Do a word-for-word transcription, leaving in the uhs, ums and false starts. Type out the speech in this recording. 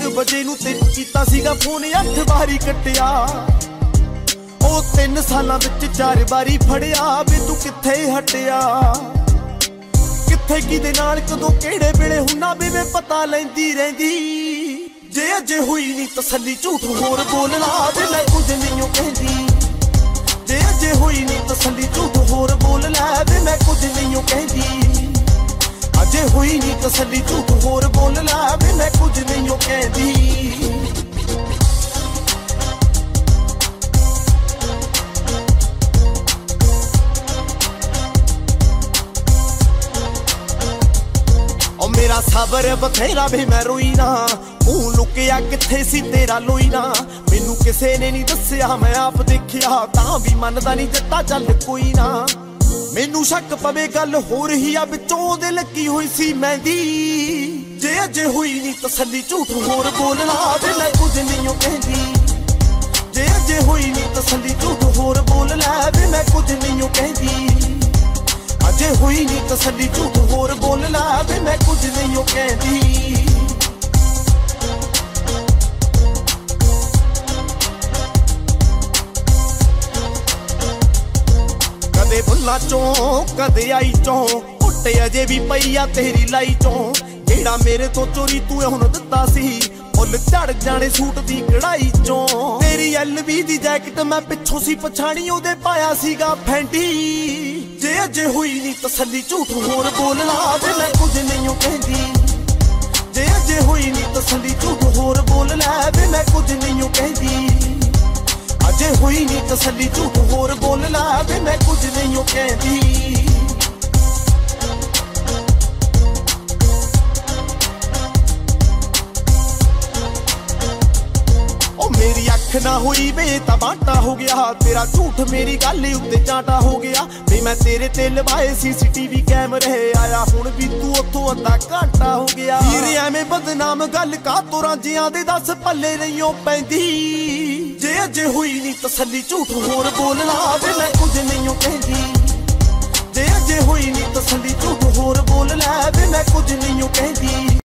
ਵਜੇ ਨੂੰ ਤੈਨੂੰ ਕੀਤਾ ਸੀਗਾ ਫੋਨ ਅੱਠ ਵਾਰੀ ਕੱਟਿਆ। ਉਹ ਤਿੰਨ ਸਾਲਾਂ ਵਿੱਚ ਚਾਰ ਵਾਰੀ ਫੜਿਆ ਵੇ ਤੂੰ ਕਿੱਥੇ ਹਟਿਆ। ਕਿੱਥੇ ਕਿਹਦੇ ਨਾਲ ਕਦੋਂ ਕਿਹੜੇ ਵੇਲੇ ਹੁੰਨਾ ਵੇ ਵੇ ਪਤਾ ਲੈਂਦੀ ਰਹਿੰਦੀ। ਜੇ ਅਜੇ ਹੋਈ ਨਹੀਂ ਤਸੱਲੀ ਝੂਠ ਹੋਰ ਬੋਲਣਾ ਵੇ ਮੈਂ ਕੁਝ ਨਹੀਂ ਕਹਿੰਦੀ। ਜੇ ਅਜੇ ਹੋਈ ਨਹੀਂ ਤਸੱਲੀ ਝੂਠ ਹੋਰ ਬੋਲ ਲੈ ਵੇ ਮੈਂ ਕੁਝ ਨਹੀਂ ਕਹਿੰਦੀ। ਅਜੇ ਹੋਈ ਨਹੀਂ ਤਸੱਲੀ ਝੂਠ ਹੋਰ ਬੋਲ ਲੈ ਵੇ ਮੈਂ ਕੁਝ ਨਹੀਂ ਕਹਿੰਦੀ। ਉਹ ਮੇਰਾ ਸਬਰ ਬਥੇਰਾ ਵੀ ਮੈਂ ਰੋਈ ਨਾ। ਮੂੰਹ ਲੁਕਿਆ ਕਿੱਥੇ ਸੀ ਤੇਰਾ ਲੋਈ ਨਾ। ਮੈਨੂੰ ਕਿਸੇ ਨੇ ਨਹੀਂ ਦੱਸਿਆ ਮੈਂ ਆਪ ਦੇਖਿਆ ਤਾਂ ਵੀ ਮੰਨਦਾ ਨਹੀਂ ਜੱਟਾ ਚੱਲ ਕੋਈ ਨਾ। ਮੈਨੂੰ ਸ਼ੱਕ ਪਵੇ ਗੱਲ ਹੋ ਰਹੀ ਆ ਵਿੱਚੋਂ ਦੇ ਲੱਗੀ ਹੋਈ ਸੀ ਮਹਿੰਦੀ। ਜੇ ਅਜੇ ਹੋਈ ਨਹੀਂ ਤਸੱਲੀ ਝੂਠ ਹੋਰ ਬੋਲਣਾ ਵੇ ਮੈਂ ਕੁਝ ਨਹੀਂ ਕਹਿੰਦੀ। ਜੇ ਅਜੇ ਹੋਈ ਨਹੀਂ ਤਸੱਲੀ ਝੂਠ ਹੋਰ ਬੋਲ ਲੈ ਵੇ ਮੈਂ ਕੁਝ ਨਹੀਂ ਕਹਿੰਦੀ। ਅਜੇ ਹੋਈ ਨਹੀਂ ਤਸੱਲੀ ਝੂਠ ਹੋਰ ਬੋਲ ਲੈ ਵੇ ਮੈਂ ਕੁਝ ਨਹੀਂ ਕਹਿੰਦੀ। ਕਦੇ ਬੁੱਲਾਂ ਚੋਂ ਕਦੇ ਆਈ ਚੋਂ ਉੱਟੇ ਅਜੇ ਵੀ ਪਈ ਆ ਤੇਰੀ ਲਾਈ ਚੋਂ। ਜਿਹੜਾ ਮੇਰੇ ਤੋਂ ਚੋਰੀ ਤੂੰ ਹੁਣ ਦਿੱਤਾ ਸੀ ਫੁੱਲ ਝੜ ਜਾਣੇ ਸੂਟ ਦੀ ਕਢਾਈ ਚੋਂ। ਤੇਰੀ ਐਲ ਵੀ ਦੀ ਜੈਕਟ ਮੈਂ ਪਿੱਛੋਂ ਸੀ ਪਛਾਣੀ ਉਹਦੇ ਪਾਇਆ ਸੀਗਾ ਫੈਂਟੀ। ਜੇ ਅਜੇ ਹੋਈ ਨਹੀਂ ਤਸੱਲੀ ਝੂਠ ਹੋਰ ਬੋਲਣਾ ਵੇ ਮੈਂ ਕੁਝ ਨਹੀਂ ਕਹਿੰਦੀ। ਜੇ ਅਜੇ ਹੋਈ ਨਹੀਂ ਤਸੱਲੀ ਝੂਠ ਹੋਰ ਬੋਲ ਲੈ ਵੇ ਮੈਂ ਕੁਝ ਨਹੀਂ ਕਹਿੰਦੀ। ਅਜੇ ਹੋਈ ਨਹੀਂ ਤਸੱਲੀ ਝੂਠ ਹੋਰ ਬੋਲ ਲੈ ਵੇ ਮੈਂ ਕੁਝ ਨਹੀਂ ਕਹਿੰਦੀ। ਮੇਰੀ ਅੱਖ ਨਾ ਹੋਈ ਵੇ ਤਾਂ ਬਾਟਾ ਹੋ ਗਿਆ। ਤੇਰਾ ਝੂਠ ਮੇਰੀ ਗੱਲ ਉੱਤੇ ਚਾਟਾ ਹੋ ਗਿਆ। ਵੇ ਮੈਂ ਤੇਰੇ ਤੇ ਲਵਾਏ ਸੀ ਸੀ ਟੀ ਵੀ ਕੈਮਰੇ ਆਇਆ ਹੁਣ ਵੀ ਤੂੰ ਉੱਥੋਂ ਅੱਧਾ ਘੰਟਾ ਹੋ ਗਿਆ। ਵੀਰ ਐਵੇਂ ਬਦਨਾਮ ਗੱਲ ਕਾ ਤੋਂ ਰਾਂਝਿਆਂ ਦੇ ਦੱਸ ਪੱਲੇ ਨਹੀਂ ਪੈਂਦੀ। ਜੇ ਅਜੇ ਹੋਈ ਨਹੀਂ ਤਸੱਲੀ ਝੂਠ ਹੋਰ ਬੋਲਣਾ ਵੇ ਮੈਂ ਕੁਝ ਨਹੀਂ ਕਹਿੰਦੀ। ਜੇ ਅਜੇ ਹੋਈ ਨਹੀਂ ਤਸੱਲੀ ਝੂਠ ਹੋਰ ਬੋਲ ਲੈ ਵੇ ਮੈਂ ਕੁਝ ਨਹੀਂ ਕਹਿੰਦੀ।